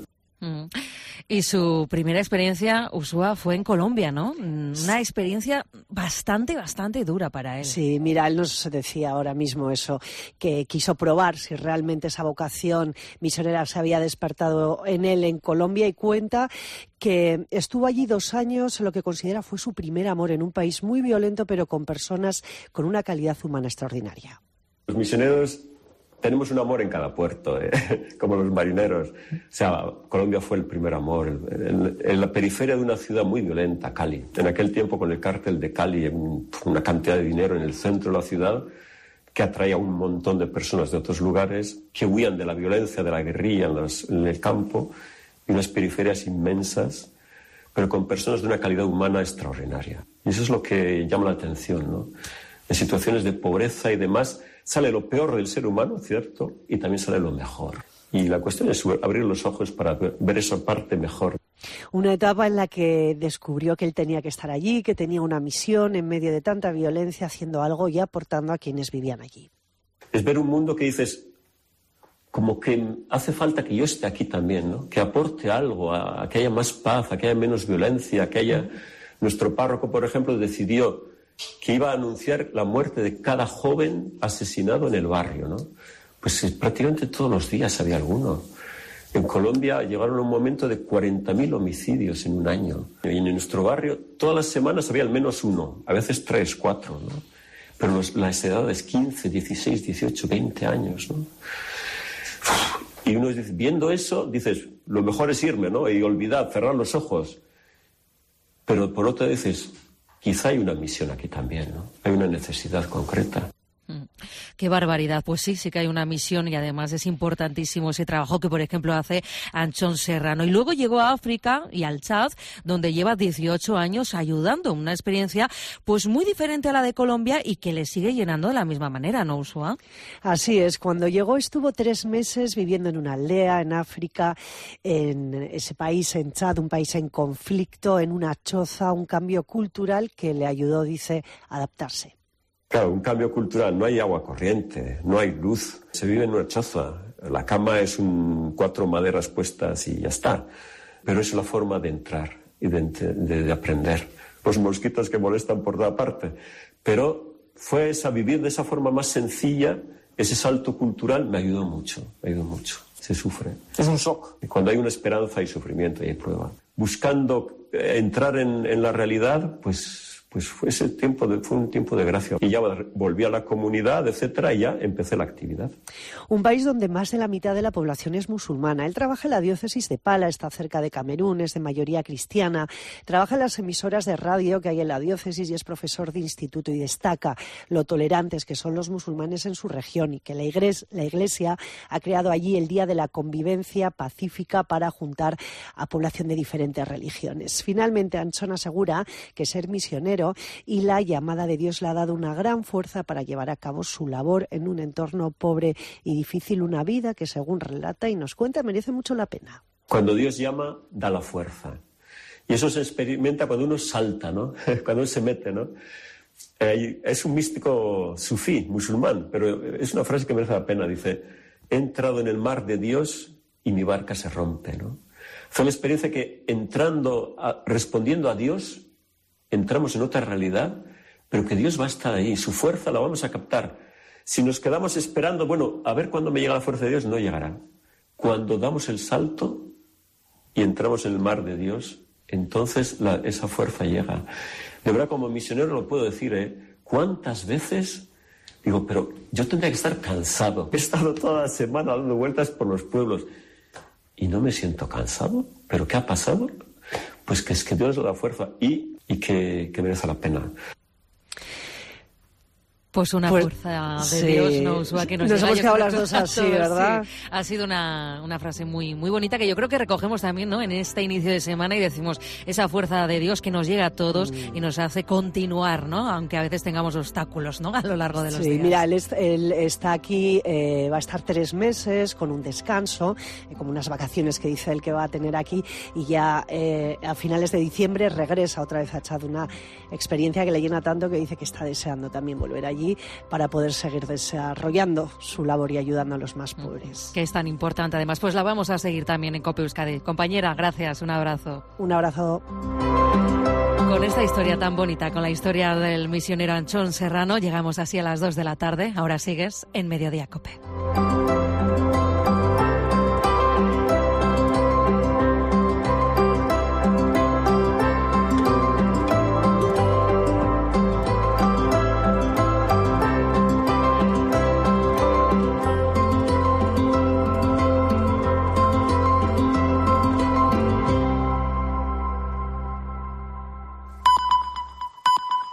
Y su primera experiencia, Ushua, fue en Colombia, ¿no? Una experiencia bastante dura para él. Sí, mira, él nos decía ahora mismo eso, que quiso probar si realmente esa vocación misionera se había despertado en él en Colombia, y cuenta que estuvo allí 2 años en lo que considera fue su primer amor en un país muy violento, pero con personas con una calidad humana extraordinaria. Los misioneros tenemos un amor en cada puerto, como los marineros. O sea, Colombia fue el primer amor. En la periferia de una ciudad muy violenta, Cali. En aquel tiempo, con el cártel de Cali, una cantidad de dinero en el centro de la ciudad que atraía a un montón de personas de otros lugares que huían de la violencia, de la guerrilla en el campo, y unas periferias inmensas, pero con personas de una calidad humana extraordinaria. Y eso es lo que llama la atención, ¿no? En situaciones de pobreza y demás, sale lo peor del ser humano, ¿cierto? Y también sale lo mejor. Y la cuestión es abrir los ojos para ver esa parte mejor. Una etapa en la que descubrió que él tenía que estar allí, que tenía una misión en medio de tanta violencia, haciendo algo y aportando a quienes vivían allí. Es ver un mundo que dices, como que hace falta que yo esté aquí también, ¿no? Que aporte algo, a que haya más paz, a que haya menos violencia, que haya... Nuestro párroco, por ejemplo, decidió que iba a anunciar la muerte de cada joven asesinado en el barrio, ¿no? Pues prácticamente todos los días había alguno. En Colombia llegaron a un momento de 40.000 homicidios en un año. Y en nuestro barrio todas las semanas había al menos uno, a veces 3, 4, ¿no? Pero las edades 15, 16, 18, 20 años, ¿no? Y uno viendo eso, dices, lo mejor es irme, ¿no? Y olvidar, cerrar los ojos. Pero por otra dices, quizá hay una misión aquí también, ¿no? Hay una necesidad concreta. Qué barbaridad. Pues sí que hay una misión, y además es importantísimo ese trabajo que, por ejemplo, hace Anchón Serrano. Y luego llegó a África y al Chad, donde lleva 18 años ayudando. Una experiencia pues muy diferente a la de Colombia y que le sigue llenando de la misma manera, ¿no, Ushua? Así es. Cuando llegó estuvo 3 meses viviendo en una aldea en África, en ese país, en Chad, un país en conflicto, en una choza, un cambio cultural que le ayudó, dice, a adaptarse. Claro, un cambio cultural, no hay agua corriente, no hay luz, se vive en una choza, la cama es 4 maderas puestas y ya está, pero es la forma de entrar y de aprender. Los mosquitos que molestan por toda parte, pero fue vivir de esa forma más sencilla, ese salto cultural me ayudó mucho, se sufre. Es un shock. Y cuando hay una esperanza hay sufrimiento y hay prueba. Buscando entrar en la realidad, pues pues fue un tiempo de gracia. Y ya volví a la comunidad, etcétera, y ya empecé la actividad. Un país donde más de la mitad de la población es musulmana. Él trabaja en la diócesis de Pala, está cerca de Camerún, es de mayoría cristiana. Trabaja en las emisoras de radio que hay en la diócesis y es profesor de instituto, y destaca lo tolerantes que son los musulmanes en su región y que la Iglesia ha creado allí el Día de la Convivencia Pacífica para juntar a población de diferentes religiones. Finalmente, Anchón asegura que ser misionero y la llamada de Dios le ha dado una gran fuerza para llevar a cabo su labor en un entorno pobre y difícil, una vida que, según relata y nos cuenta, merece mucho la pena. Cuando Dios llama, da la fuerza. Y eso se experimenta cuando uno salta, ¿no? Cuando uno se mete, ¿no? Es un místico sufí, musulmán, pero es una frase que merece la pena. Dice, he entrado en el mar de Dios y mi barca se rompe, ¿no? Fue la experiencia que respondiendo a Dios, entramos en otra realidad, pero que Dios va a estar ahí, su fuerza la vamos a captar. Si nos quedamos esperando, bueno, a ver cuándo me llega la fuerza de Dios, no llegará. Cuando damos el salto y entramos en el mar de Dios, entonces esa fuerza llega. De verdad, como misionero lo puedo decir, ¿cuántas veces digo, pero yo tendría que estar cansado? He estado toda la semana dando vueltas por los pueblos y no me siento cansado. ¿Pero qué ha pasado? Pues que es que Dios da la fuerza y que merece la pena. Pues una fuerza de Dios, ¿no, Ursúa? Que nos hemos quedado las dos así, ¿verdad? Sí. Ha sido una frase muy, muy bonita que yo creo que recogemos también, ¿no?, en este inicio de semana, y decimos esa fuerza de Dios que nos llega a todos y nos hace continuar, ¿no?, aunque a veces tengamos obstáculos, ¿no?, a lo largo de los días. Sí, mira, él está aquí, va a estar 3 meses con un descanso, como unas vacaciones que dice él que va a tener aquí, y ya a finales de diciembre regresa otra vez a Chad, una experiencia que le llena tanto que dice que está deseando también volver allí para poder seguir desarrollando su labor y ayudando a los más pobres. Que es tan importante, además. Pues la vamos a seguir también en COPE Euskadi. Compañera, gracias, un abrazo. Un abrazo. Con esta historia tan bonita, con la historia del misionero Anchón Serrano, llegamos así a las 2 de la tarde. Ahora sigues en Mediodía COPE.